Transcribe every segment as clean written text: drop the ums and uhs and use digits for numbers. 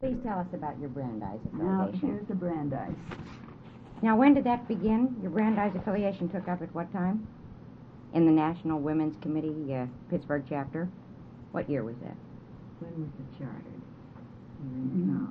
Please tell us about your Brandeis Now, affiliation. here's the Brandeis. Now, when did that begin? Your Brandeis affiliation took up at what time? In the National Women's Committee, Pittsburgh chapter? What year was that? When was it chartered? No.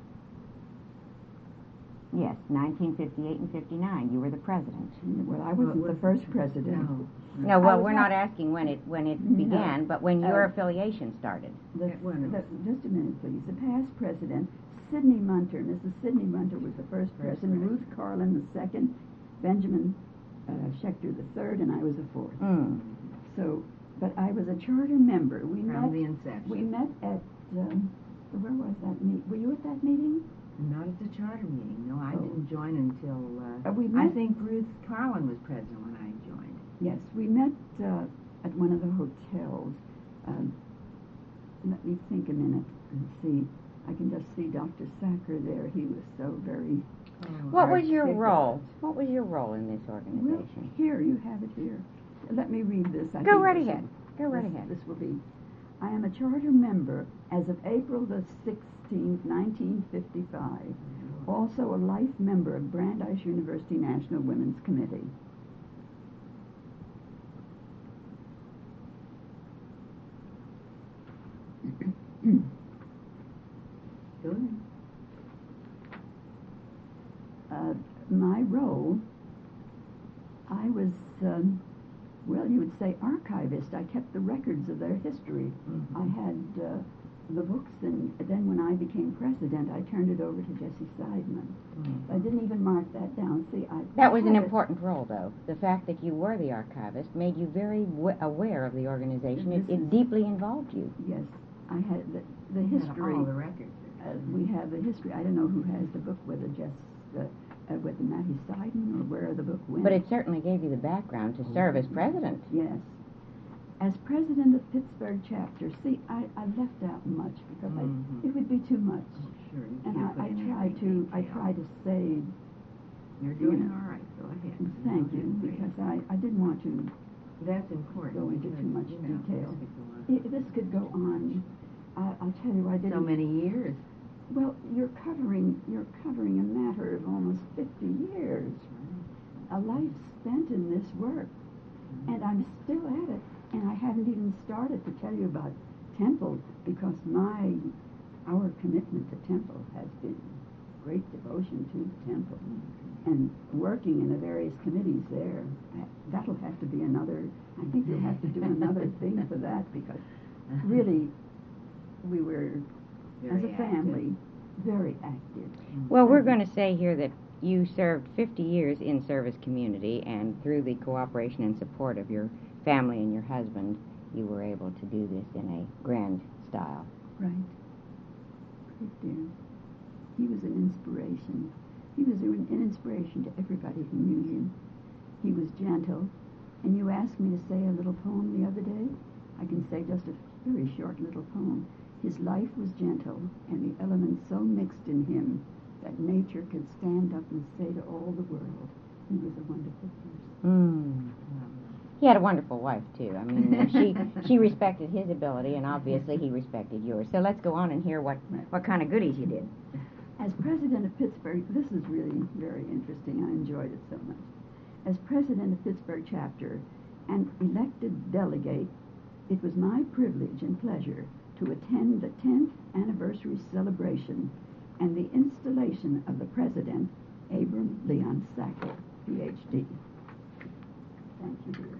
Yes, 1958 and 59. You were the president. Well, I wasn't the first president. No, well, we're not asking when it began, but when your affiliation started. Just a minute, please. The past president, Sidney Munter, Mrs. Sidney Munter was the first president, Ruth Carlin the second, Benjamin Schechter the third, and I was the fourth. So, but I was a charter member. We From the inception. We met at, where was that meeting? Were you at that meeting? Not at the charter meeting. No, I didn't join until, I think Ruth Carlin was president when I joined. Yes, we met at one of the hotels. Let me think a minute and see. I can just see Dr. Sacker there. He was so very... What was your role? What was your role in this organization? Well, here, you have it here. Let me read this. Go right ahead. Go right ahead. This will be... I am a charter member as of April the 16th, 1955. Also a life member of Brandeis University National Women's Committee. Go ahead. My role, I was, well, you would say archivist. I kept the records of their history. I had the books, and then when I became president, I turned it over to Jessie Seidman. I didn't even mark that down. See, that was an important role, though. The fact that you were the archivist made you very aware of the organization. It deeply involved you. Yes, I had the history. All the records. We have the history. I don't know who has the book, whether whether Mattie Seidman or where the book went. But it certainly gave you the background to serve as president. Yes. As president of Pittsburgh chapter, see, I left out much because it would be too much. Sure. And I try to save. You're doing all right. Go ahead. Thank you, because I didn't want to. That's important. Go into too much detail. This could go on. I'll tell you, I didn't. So many years. Well, you're covering a matter of almost 50 years, a life spent in this work, and I'm still at it. And I haven't even started to tell you about Temple, because our commitment to Temple has been great devotion to Temple, and working in the various committees there. That'll have to be another. I think you'll have to do another thing for that, because really, we were, as a family, very active. Well, we're going to say here that you served 50 years in service community, and through the cooperation and support of your family and your husband, you were able to do this in a grand style. Right. Great dear. He was an inspiration. He was an inspiration to everybody who knew him. He was gentle, and you asked me to say a little poem the other day. I can say just a very short little poem. His life was gentle, and the elements so mixed in him that nature could stand up and say to all the world, he was a wonderful person. He had a wonderful wife, too. I mean, she respected his ability, and obviously he respected yours. So let's go on and hear what kind of goodies you did. As president of Pittsburgh, this is really very interesting. I enjoyed it so much. As president of Pittsburgh chapter and elected delegate, it was my privilege and pleasure to attend the 10th anniversary celebration and the installation of the president, Abram Leon Sacker, Ph.D. Thank you, dear.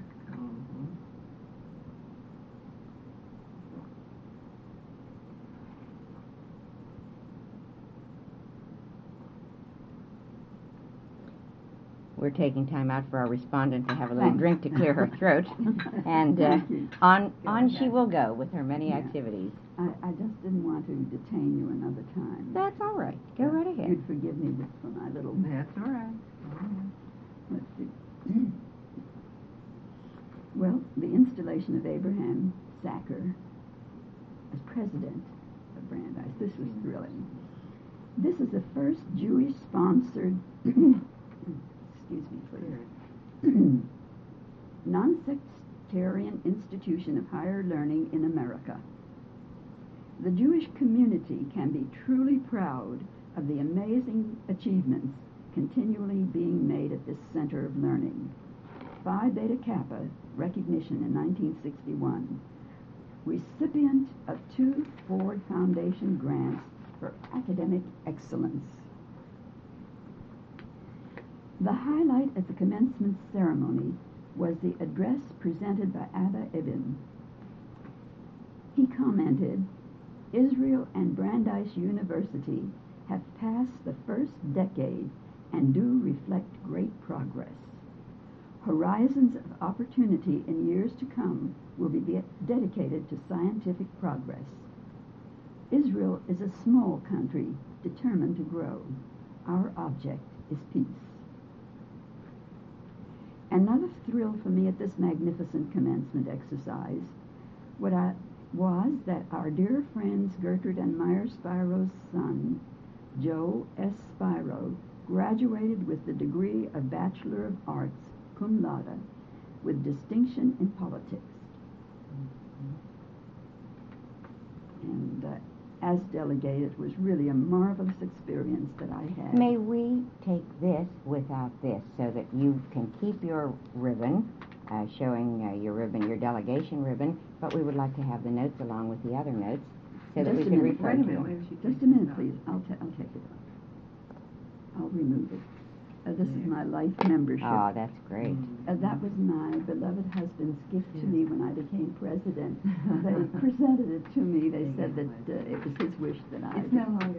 We're taking time out for our respondent to have a little drink to clear her throat, and on she will go with her many activities. I just didn't want to detain you another time. That's all right. Go right ahead. You'd forgive me for my little... That's all right. Let's see. Well, the installation of Abraham Sacker as president of Brandeis, this was thrilling. This is the first Jewish-sponsored... excuse me, please. Non-sectarian institution of higher learning in America. The Jewish community can be truly proud of the amazing achievements continually being made at this center of learning. Phi Beta Kappa recognition in 1961, recipient of 2 Ford Foundation grants for academic excellence. The highlight at the commencement ceremony was the address presented by Abba Eban. He commented, "Israel and Brandeis University have passed the first decade and do reflect great progress. Horizons of opportunity in years to come will be dedicated to scientific progress. Israel is a small country determined to grow. Our object is peace." Another thrill for me at this magnificent commencement exercise was that our dear friends Gertrude and Meyer Spiro's son, Joe S. Spiro, graduated with the degree of Bachelor of Arts, cum laude, with distinction in politics. And as delegate, it was really a marvelous experience that I had. May we take this without this so that you can keep your ribbon, showing your ribbon, your delegation ribbon, but we would like to have the notes along with the other notes so that we can refer to them. Just a minute, please. I'll take it off. I'll remove it. This is my life membership. Oh, that's great. That was my beloved husband's gift to me when I became president. They presented it to me. They said that it was his wish that I... It's no longer...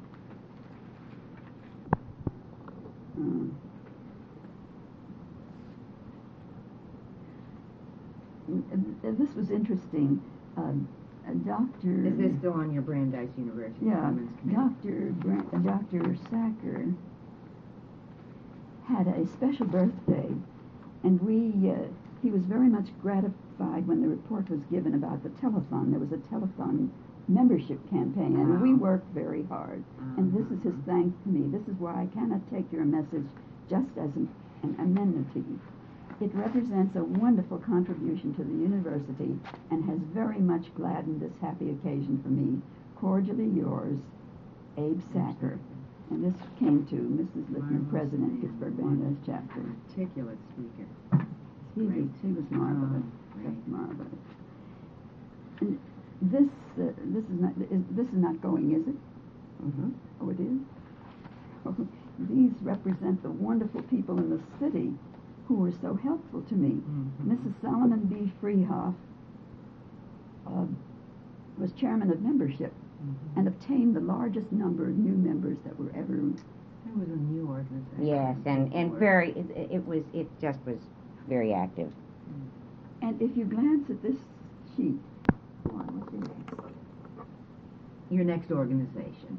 This was interesting. Dr. Is this still on your Brandeis University? Yeah, Dr. Sacker had a special birthday, and he was very much gratified when the report was given about the telethon. There was a telethon membership campaign, and we worked very hard. And this is his thanks to me. This is why I cannot take your message just as an amenity. It represents a wonderful contribution to the university and has very much gladdened this happy occasion for me. Cordially yours, Abe Sacker. And this came to Mrs. Lippman, President, Pittsburgh Brandeis Chapter. Articulate speaker. He was marvelous. Just marvelous. And this is not going, is it? Mm-hmm. Oh, it is? Oh, these represent the wonderful people in the city who were so helpful to me. Mm-hmm. Mrs. Solomon B. Freehoff was chairman of membership and obtained the largest number of new members that were ever. It was a new organization. Yes, and very, it just was very active. And if you glance at this sheet, go on, what's your next? Your next organization.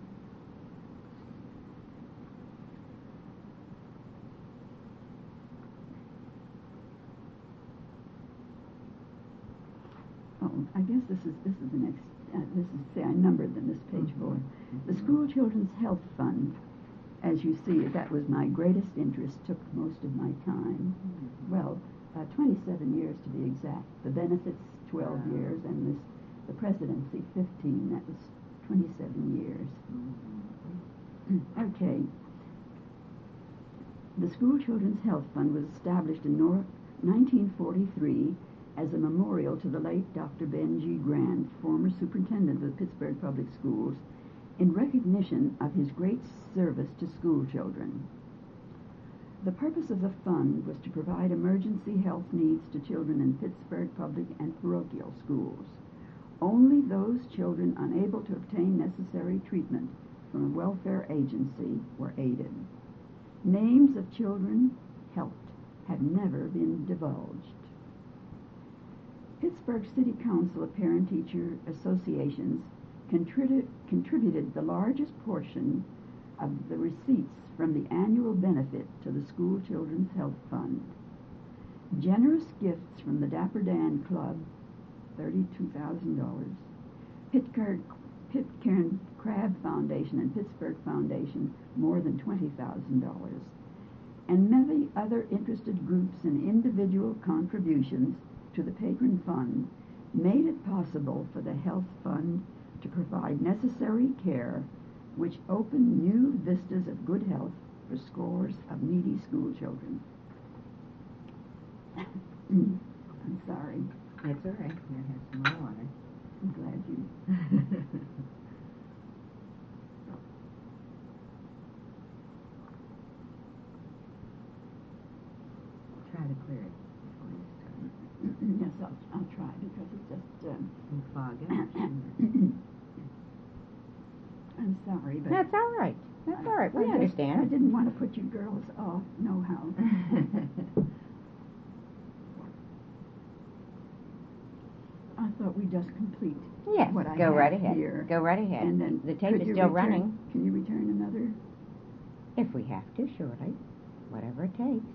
Oh, I guess this is the next. I numbered them, this page 4. The School Children's Health Fund, as you see, that was my greatest interest, took most of my time. Well, 27 years to be exact. The benefits, 12 years, and the presidency, 15. That was 27 years. Okay. The School Children's Health Fund was established in 1943 as a memorial to the late Dr. Ben G. Grant, former superintendent of the Pittsburgh Public Schools, in recognition of his great service to school children. The purpose of the fund was to provide emergency health needs to children in Pittsburgh public and parochial schools. Only those children unable to obtain necessary treatment from a welfare agency were aided. Names of children helped have never been divulged. Pittsburgh City Council of Parent-Teacher Associations contributed the largest portion of the receipts from the annual benefit to the School Children's Health Fund. Generous gifts from the Dapper Dan Club, $32,000, Pitcairn Crab Foundation and Pittsburgh Foundation, more than $20,000, and many other interested groups and individual contributions to the Patron Fund made it possible for the Health Fund to provide necessary care which open new vistas of good health for scores of needy school children. I'm sorry. It's all right. Here, have some more water. I'm glad you... Try to clear it before you start. Yes, I'll try because it's just... And fog it. I'm sorry, but... That's all right. That's all right. We I understand. didn't want to put you girls off, no how. I thought we'd just complete Yes, what I go have right ahead. here. Go right ahead. And then The tape could is you still return- running. Can you return another? If we have to, surely. Whatever it takes.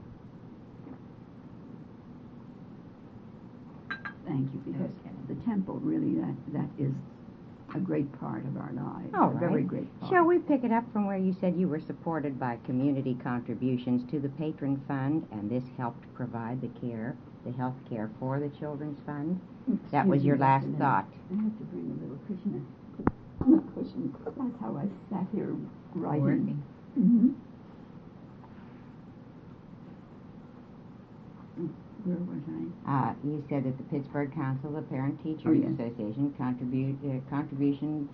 Thank you, because Okay. the temple really, that is a great part of our lives. All a very right. great part. Shall we pick it up from where you said you were supported by community contributions to the Patron Fund, and this helped provide the care, the health care for the Children's Fund? That was Excuse your me last just a minute. thought. I have to bring a little cushion. On the cushion. That's how I sat here writing. Working. Mm-hmm. Where was I? You said that the Pittsburgh Council, the Parent Teachers Oh, yes. Association, contributions.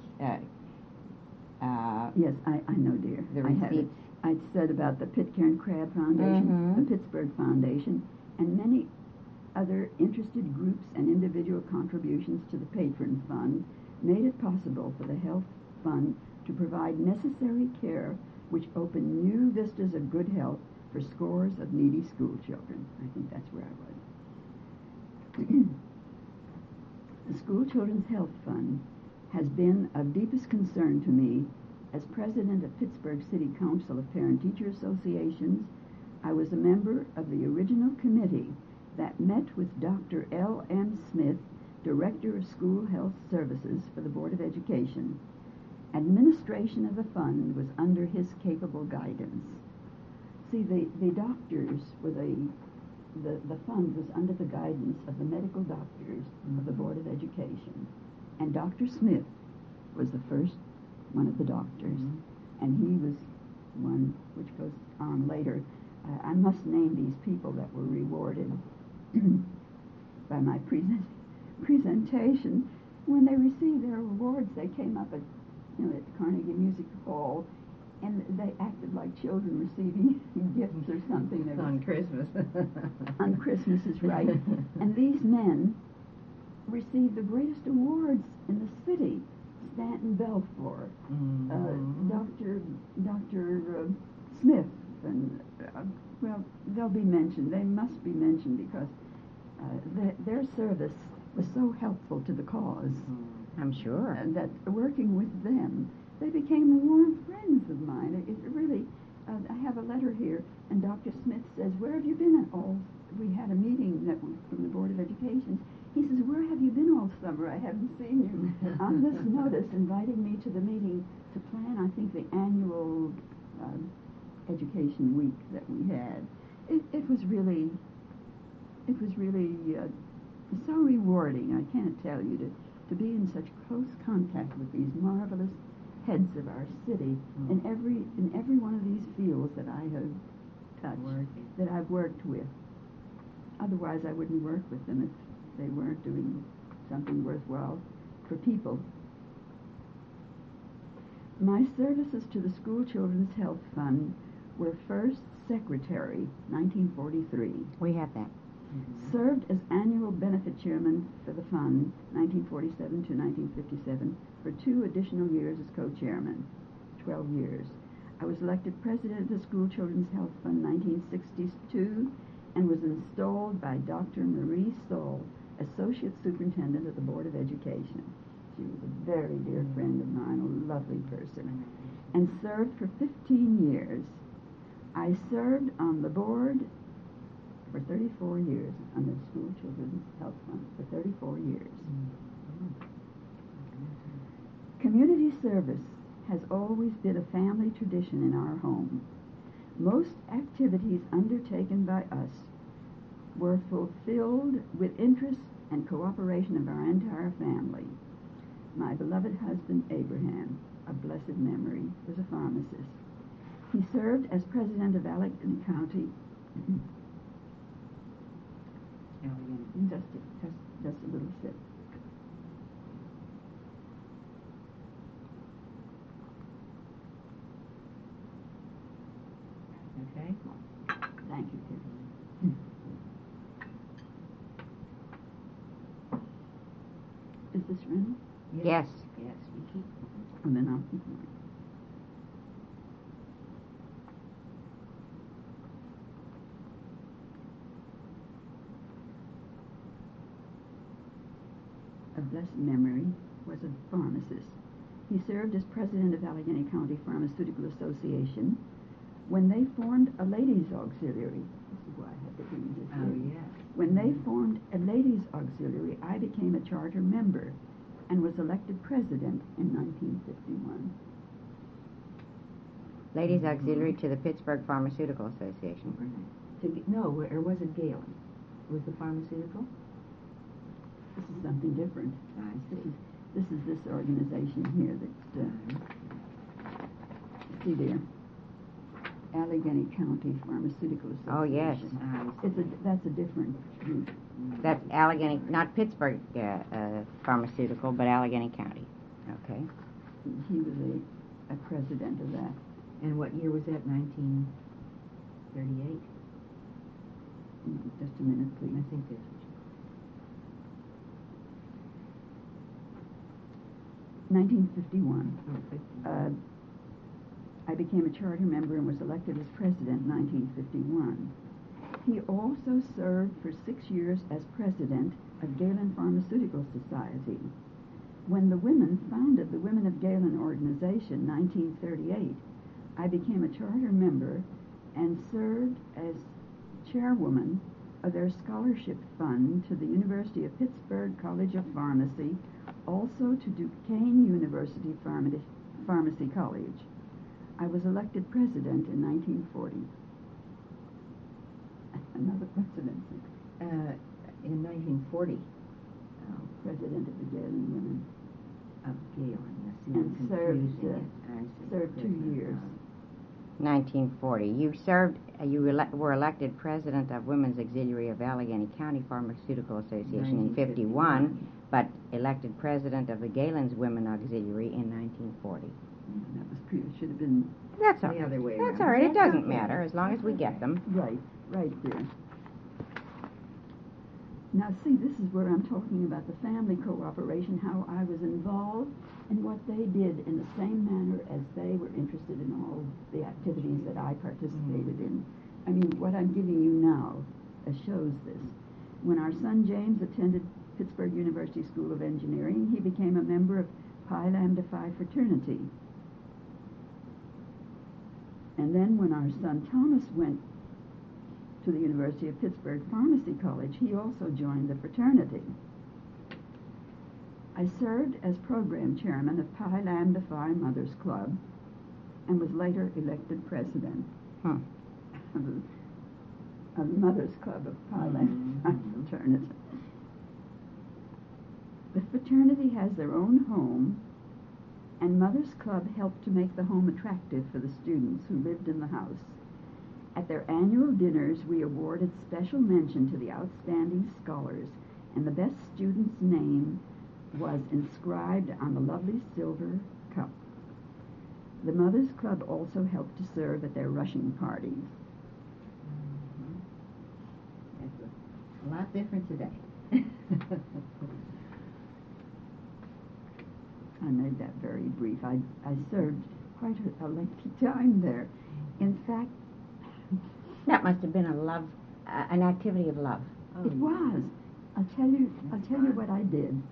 Yes, I know, dear. The I had it. receipts. I'd said about the Pitcairn Crab Foundation, Mhm. the Pittsburgh Foundation, and many other interested groups and individual contributions to the Patron Fund made it possible for the Health Fund to provide necessary care which opened new vistas of good health for scores of needy school children. I think that's where I was. The School Children's Health Fund has been of deepest concern to me. As president of Pittsburgh City Council of Parent-Teacher Associations, I was a member of the original committee that met with Dr. L.M. Smith, Director of School Health Services for the Board of Education. Administration of the fund was under his capable guidance. See, the doctors were the fund was under the guidance of the medical doctors of the Board of Education. And Dr. Smith was the first one of the doctors. And he was one which goes on later. I must name these people that were rewarded by my presentation. When they received their awards, they came up at Carnegie Music Hall, and they acted like children receiving gifts or something. On Christmas. On Christmas is right. And these men received the greatest awards in the city. Stanton Belfour, Dr. Smith, and well, they'll be mentioned. They must be mentioned because their service was so helpful to the cause. I'm sure. That working with them, they became warm friends of mine. It really, I have a letter here, and Dr. Smith says, "Where have you been?" We had a meeting from the Board of Education. He says, "Where have you been all summer? I haven't seen you." On this notice, inviting me to the meeting to plan, I think, the annual education week that we had. It was really so rewarding. I can't tell you to be in such close contact with these marvelous heads of our city in every one of these fields that I have touched, that I've worked with. Otherwise, I wouldn't work with them if they weren't doing something worthwhile for people. My services to the School Children's Health Fund were first secretary, 1943. We have that. Served as annual benefit chairman for the fund, 1947 to 1957, for 2 additional years as co-chairman, 12 years. I was elected president of the School Children's Health Fund 1962 and was installed by Dr. Marie Stoll, associate superintendent of the Board of Education. She was a very dear friend of mine, a lovely person, and served for 15 years. I served on the board for 34 years on the School Children's Health Fund, for 34 years. Community service has always been a family tradition in our home. Most activities undertaken by us were fulfilled with interest and cooperation of our entire family. My beloved beloved husband Abraham, of blessed memory, was a pharmacist. He served as president of Allegheny County. Just a little sip. Okay. Thank you, Tiffany. Is this ready? Yes. Yes, you keep. And then I'll keep going. Of blessed memory, was a pharmacist. He served as president of Allegheny County Pharmaceutical Association when they formed a ladies' auxiliary. This is why I had to bring this Oh, in. yes. When they formed a ladies' auxiliary, I became a charter member and was elected president in 1951. Ladies Auxiliary to the Pittsburgh Pharmaceutical Association. No, or was it Galen? Was the pharmaceutical? This is something different. I see. This is this organization here that, see there, Allegheny County Pharmaceutical Association. Oh, yes. That's a different group. That's Allegheny, not Pittsburgh Pharmaceutical, but Allegheny County. Okay. He was a president of that. And what year was that? 1938? Just a minute, I please. think that's what you... 1951. Oh, 50. I became a charter member and was elected as president in 1951. He also served for 6 years as president of Galen Pharmaceutical Society. When the women founded the Women of Galen organization in 1938, I became a charter member and served as chairwoman of their scholarship fund to the University of Pittsburgh College of Pharmacy, also to Duquesne University Pharmacy College. I was elected president in 1940. Another presidency. In 1940. Oh, President of the Galen Women. of Galen. Yes, you And were served, confusing it. I see. served 2 President years. of- 1940. You served. Were elected president of Women's Auxiliary of Allegheny County Pharmaceutical Association in 51, but elected president of the Galen's Women Auxiliary in 1940. That was previous. Should have been That's all. The other way That's around. all right. It That's doesn't okay. matter as long as we get them. right there. Now, see, this is where I'm talking about the family cooperation, how I was involved in what they did in the same manner as they were interested in all the activities that I participated in. I mean, what I'm giving you now shows this. When our son James attended Pittsburgh University School of Engineering, he became a member of Pi Lambda Phi fraternity. And then when our son Thomas went to the University of Pittsburgh Pharmacy College, he also joined the fraternity. I served as program chairman of Pi Lambda Phi Mothers Club and was later elected president of the Mothers Club of Pi Lambda Phi fraternity. The fraternity has their own home, and Mothers Club helped to make the home attractive for the students who lived in the house. At their annual dinners, we awarded special mention to the outstanding scholars, and the best student's name was inscribed on the lovely silver cup. The Mothers Club also helped to serve at their rushing parties. That's a lot different today. I made that very brief. I served quite a lengthy time there. In fact, That must have been an activity of love. it was. I'll tell you what I did.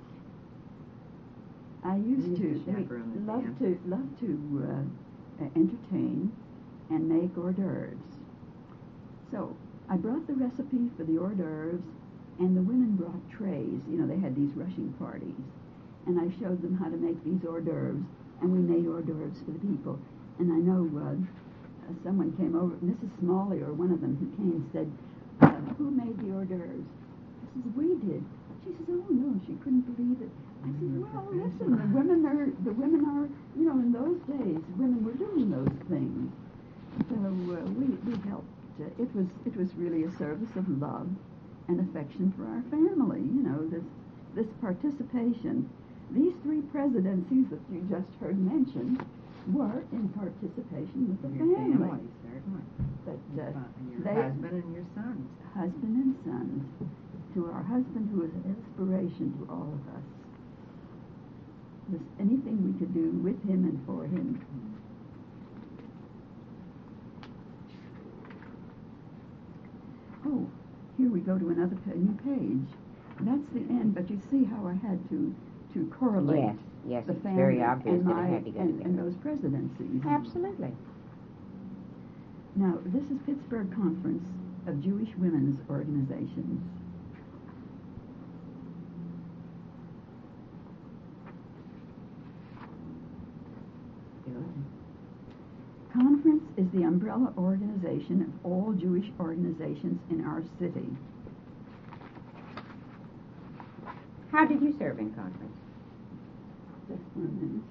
I used to chaperone the love dance. to entertain and make hors d'oeuvres. So I brought the recipe for the hors d'oeuvres, and the women brought trays. You know, they had these rushing parties, and I showed them how to make these hors d'oeuvres, and we made hors d'oeuvres for the people. And I know someone came over, Mrs. Smalley or one of them who came, said, "Who made the hors d'oeuvres?" I said, "We did." She says, oh no, she couldn't believe it. I said, well, listen, the women are, in those days, women were doing those things. So we helped. It was really a service of love and affection for our family. This participation. These three presidencies that you just heard mentioned were in participation with the family. Certainly. But Your they, husband and your sons. husband and sons, to our husband who is an inspiration to all of us. Just anything we could do with him and for him. Oh, here we go to another new page. That's the end, but you see how I had to correlate Yes, the it's family very obvious and that it had to go and together. those presidencies. Absolutely. Now, this is Pittsburgh Conference of Jewish Women's Organizations. Conference is the umbrella organization of all Jewish organizations in our city. How did you serve in conference? Just 1 minute.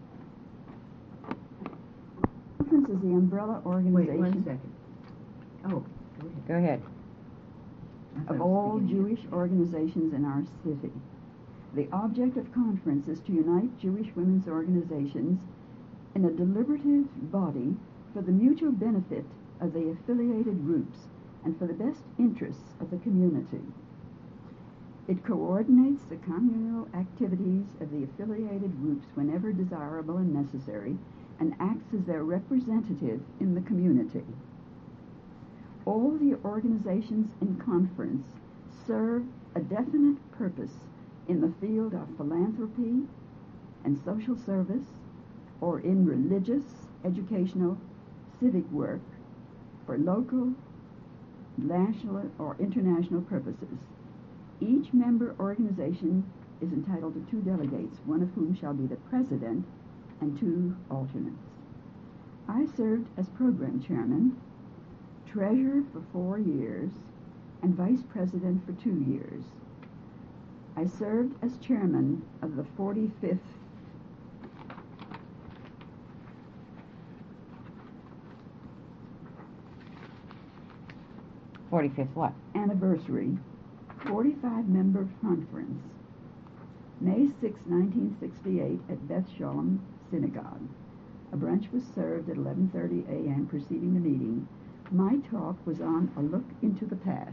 Conference is the umbrella organization. Wait 1 second. Oh, Go ahead. Of all Jewish organizations in our city. The object of conference is to unite Jewish women's organizations in a deliberative body for the mutual benefit of the affiliated groups and for the best interests of the community. It coordinates the communal activities of the affiliated groups whenever desirable and necessary and acts as their representative in the community. All the organizations in conference serve a definite purpose in the field of philanthropy and social service or in religious, educational, civic work for local, national, or international purposes. Each member organization is entitled to 2 delegates, one of whom shall be the president and 2 alternates. I served as program chairman, treasurer for 4 years, and vice president for 2 years. I served as chairman of the 45th what? anniversary 45-member conference, May 6, 1968, at Beth Shalom Synagogue. A brunch was served at 11:30 a.m. preceding the meeting. My talk was on a look into the past.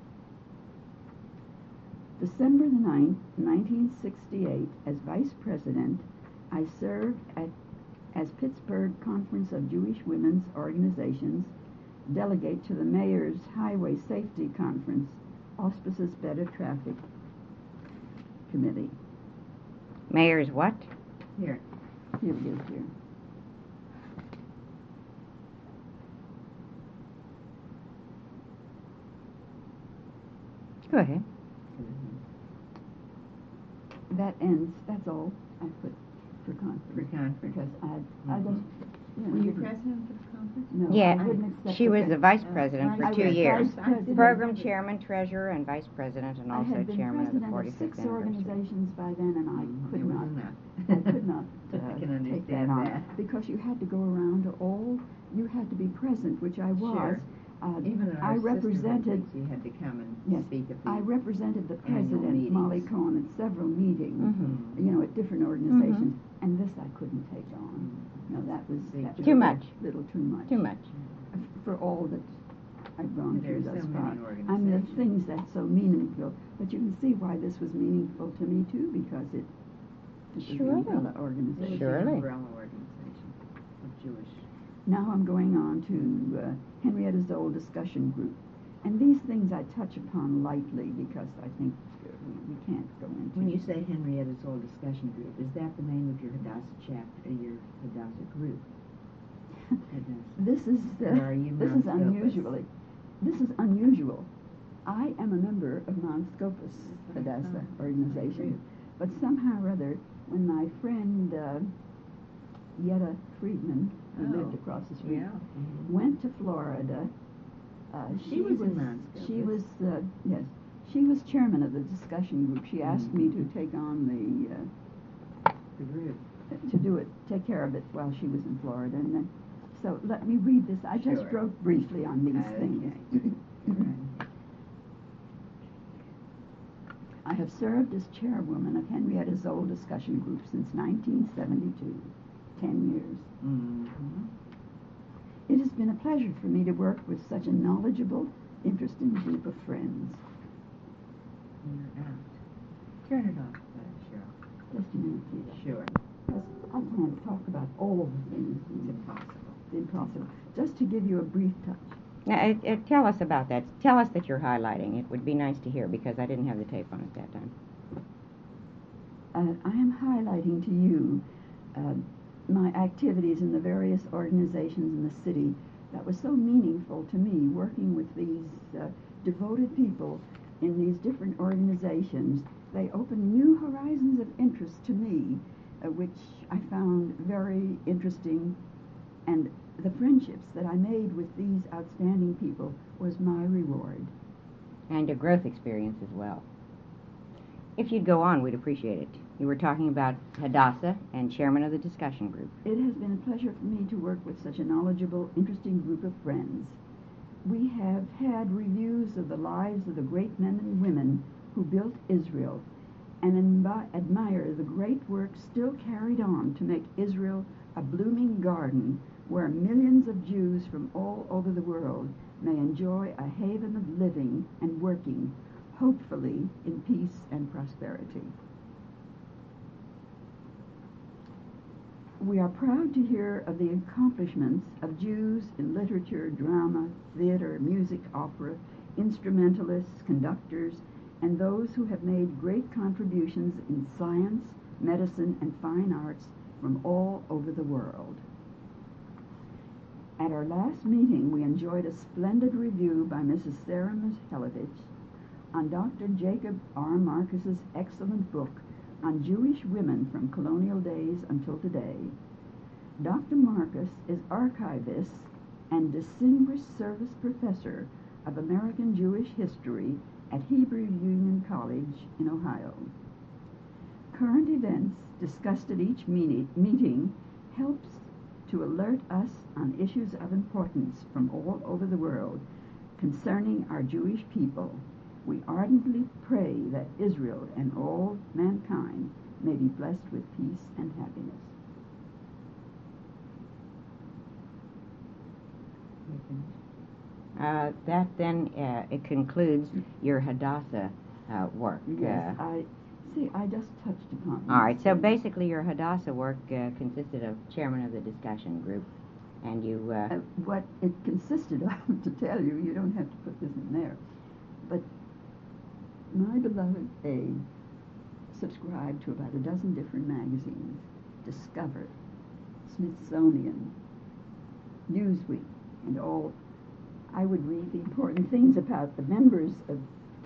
December the 9th, 1968, as vice president, I served as Pittsburgh Conference of Jewish Women's Organizations delegate to the Mayor's Highway Safety Conference, auspices Better Traffic Committee. Mayor's what? Here. Here it is here. Go ahead. That ends, that's all I put for conference. For conference. Because I just, Were you president of the conference? No, Yeah, I wouldn't accept she was the vice Uh, president vice for 2 president. years. Vice president. Program chairman, treasurer, and vice president, and I also had been chairman of the president of 45th 6 anniversary. organizations by then, and I could It was not. enough. I could not I can take that understand on that. because you had to go around to all. You had to be present, which I was. Sure. Even at our I represented. sisterhood, you had to come and Yes, speak at the I represented the annual president, Molly meetings. Cohen, at several meetings. Mhm. At different organizations, and this I couldn't take on. No, that was Too much. Little too much. Too much. For all that I've gone There are through thus so far. many I mean, the organizations. things that's so meaningful. But you can see why this was meaningful to me too, because it was Surely. an umbrella It was organization. Surely. an umbrella organization of Jewish. Now I'm going on to Henrietta Zoll discussion group. And these things I touch upon lightly because I think we can't go into. When you say Henrietta's Old Discussion Group, is that the name of your Hadassah chapter, your Hadassah group? This is Or are you this Mount is Scopus? unusually. This is unusual. I am a member of Mount Scopus Hadassah organization, but somehow or other, when my friend Yetta Friedman, who lived across the street, went to Florida, She was in Mount She was Scopus. yes. She was chairman of the discussion group. She asked me to take on The group. to do it, take care of it while she was in Florida. And then, so let me read this. I just Sure. wrote briefly on these things. I have served as chairwoman of Henrietta Zoll Discussion Group since 1972, 10 years. Mm-hmm. It has been a pleasure for me to work with such a knowledgeable, interesting group of friends. You're out. Turn it off, Cheryl. Just a minute, please. Sure. I can't talk about all the things. It's impossible. It's impossible. Just to give you a brief touch. Now, tell us about that. Tell us that you're highlighting. It would be nice to hear because I didn't have the tape on at that time. I am highlighting to you my activities in the various organizations in the city that was so meaningful to me, working with these devoted people in these different organizations. They opened new horizons of interest to me, which I found very interesting, and the friendships that I made with these outstanding people was my reward. And a growth experience as well. If you'd go on, we'd appreciate it. You were talking about Hadassah and chairman of the discussion group. It has been a pleasure for me to work with such a knowledgeable, interesting group of friends. We have had reviews of the lives of the great men and women who built Israel and admire the great work still carried on to make Israel a blooming garden where millions of Jews from all over the world may enjoy a haven of living and working, hopefully in peace and prosperity. We are proud to hear of the accomplishments of Jews in literature, drama, theater, music, opera, instrumentalists, conductors, and those who have made great contributions in science, medicine, and fine arts from all over the world. At our last meeting, we enjoyed a splendid review by Mrs. Sarah Michalowicz on Dr. Jacob R. Marcus's excellent book on Jewish women from colonial days until today. Dr. Marcus is archivist and distinguished service professor of American Jewish history at Hebrew Union College in Ohio. Current events discussed at each meeting helps to alert us on issues of importance from all over the world concerning our Jewish people. We ardently pray that Israel and all mankind may be blessed with peace and happiness. That then, it concludes your Hadassah work. Yes, I just touched upon All right, so things. basically your Hadassah work consisted of chairman of the discussion group, and you... What it consisted of, to tell you, you don't have to put this in there, but my beloved Abe subscribed to about a dozen different magazines: Discover, Smithsonian, Newsweek, and all. I would read the important things about the members of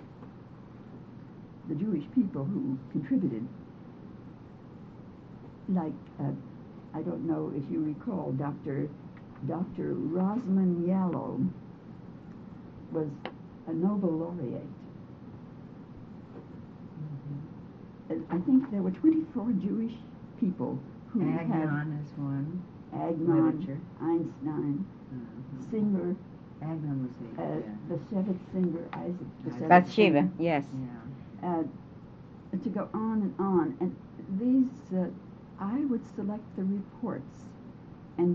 the Jewish people who contributed. Like, I don't know if you recall, Dr. Rosalind Yallow was a Nobel laureate. I think there were 24 Jewish people who Agnon is one. Agnon, Literature. Einstein, Mm-hmm. Singer, Agnon was the Shevet singer, Isaac Bashevis Bathsheba, Singer, yes. Yeah. to go on. And these, I would select the reports, and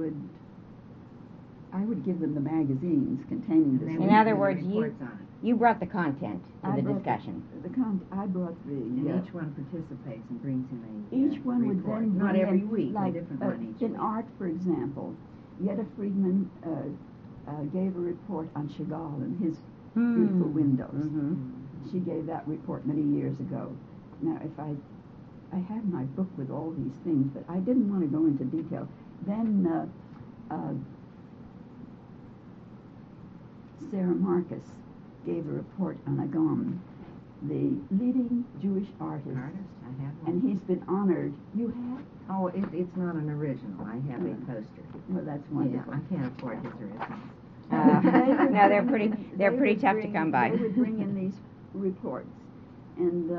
I would give them the magazines containing this. In other words, reports on you brought the content to the brought discussion. I brought the. And each one participates and brings in a Each one would report. then Not bring every in, week, like, a different one each in week. art, for example, Yetta Friedman gave a report on Chagall and his beautiful windows. Mm-hmm. She gave that report many years ago. Now, if I have my book with all these things, but I didn't want to go into detail. Then Sarah Marcus gave a report on Agam, the leading Jewish artist. I have one. And he's been honored. You have? Oh, it's not an original. I have a poster. Well, that's Yeah, wonderful. I can't afford his original. No, they're pretty They would tough to bring- come by. They would bring in these reports. And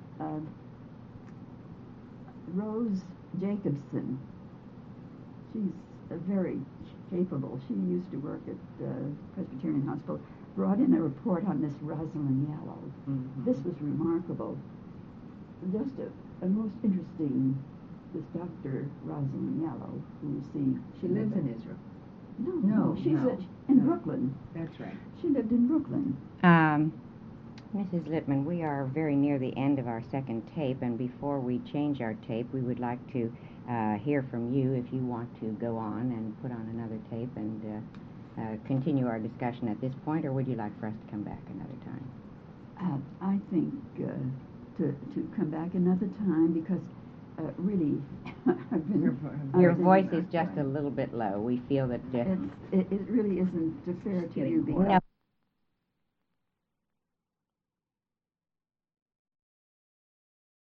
Rose Jacobson, she's very capable. She used to work at Presbyterian Hospital, brought in a report on Miss Rosalind Yellow. Mm-hmm. This was remarkable. Just a most interesting, this Dr. Rosalind Yellow, who She lives in Israel. No, she's in Brooklyn. That's right. She lived in Brooklyn. Mrs. Littman, we are very near the end of our second tape, and before we change our tape, we would like to hear from you if you want to go on and put on another tape and continue our discussion at this point, or would you like for us to come back another time? I think to come back another time, because really, I've been... Your voice is just a little bit low. We feel that... it really isn't fair to you, because... No.